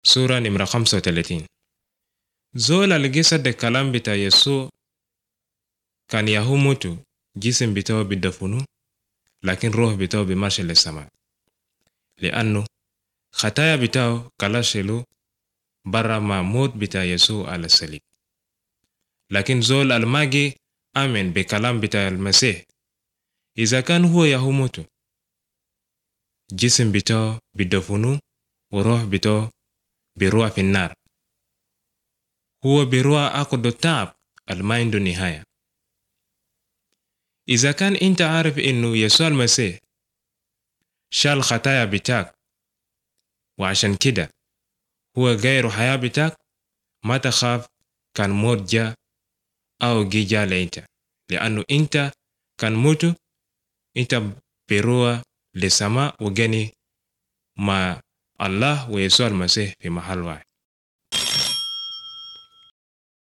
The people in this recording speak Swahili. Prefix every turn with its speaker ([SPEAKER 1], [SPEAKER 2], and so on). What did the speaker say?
[SPEAKER 1] Sura nimra 35. Zola aligisad kalam bita Yesu kan yahumutu jisim bitao bidafunu lakin roh bitao bimarshe lesama. Liannu khataya bitao kalashelu barra ma mut bita Yesu ala salib. Lakin zol almagi amen bikalam bita al-Masih. Iza kan huwa yahumutu jisim bitao bidafunu wa roh bitao birua finnar. Huwa birua akudu taab almaindu nihaya. Iza kan inta arif innu Yesu al-Masih shal khataya bitak wa ashan kida huwa gairu haya bitak ma takhaf kan modja au gija leita liannu inta kan mutu inta birua lesama wageni ma Allah wa Yesu al-Masih fi mahal wahid.